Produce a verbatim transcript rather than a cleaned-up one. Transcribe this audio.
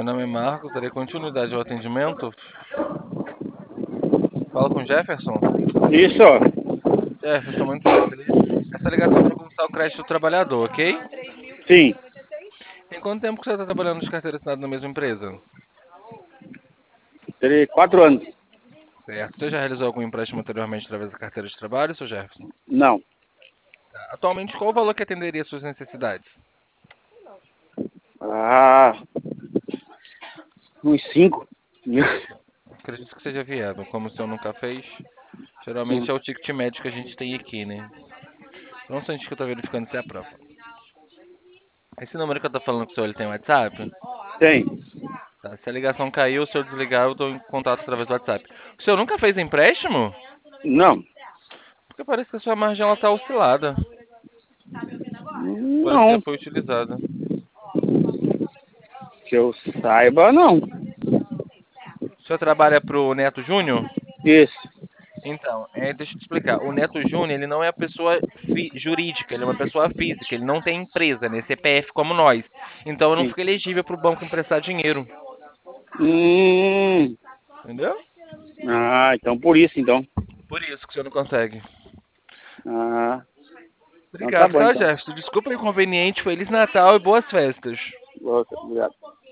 meu nome é Marcos, darei continuidade ao atendimento. Fala com o Jefferson. Isso, ó. Jefferson, muito prazer. Essa ligação é para consultar o crédito do trabalhador, ok? Sim. Tem quanto tempo que você está trabalhando de carteira assinada na mesma empresa? Terei quatro anos. Certo. Você já realizou algum empréstimo anteriormente através da carteira de trabalho, seu Jefferson? Não. Tá. Atualmente, qual o valor que atenderia às suas necessidades? Ah, uns cinco. Acredito que seja viável, como o senhor nunca fez. Geralmente Hum, é o ticket médio que a gente tem aqui, né? Não sei que eu estou verificando se é a prova. Esse número que eu tô falando com o senhor, ele tem WhatsApp? Tem. Tá, se a ligação caiu, se eu desligar, eu tô em contato através do WhatsApp. O senhor nunca fez empréstimo? Não. Porque parece que a sua margem ela tá oscilada. Parece que já Não. foi utilizada. Que eu saiba, não. O senhor trabalha pro Neto Júnior? Isso. Então, é, deixa eu te explicar. O Neto Júnior, ele não é a pessoa fi- jurídica, ele é uma pessoa física. Ele não tem empresa, né? C P F como nós. Então, eu não Sim. fico elegível para o banco emprestar dinheiro. Hum. Entendeu? Ah, então por isso, então. Por isso que o senhor não consegue. Ah, então tá Obrigado, bom, tá, então. Jefferson? Desculpa o inconveniente. Feliz Natal e boas festas. Obrigado.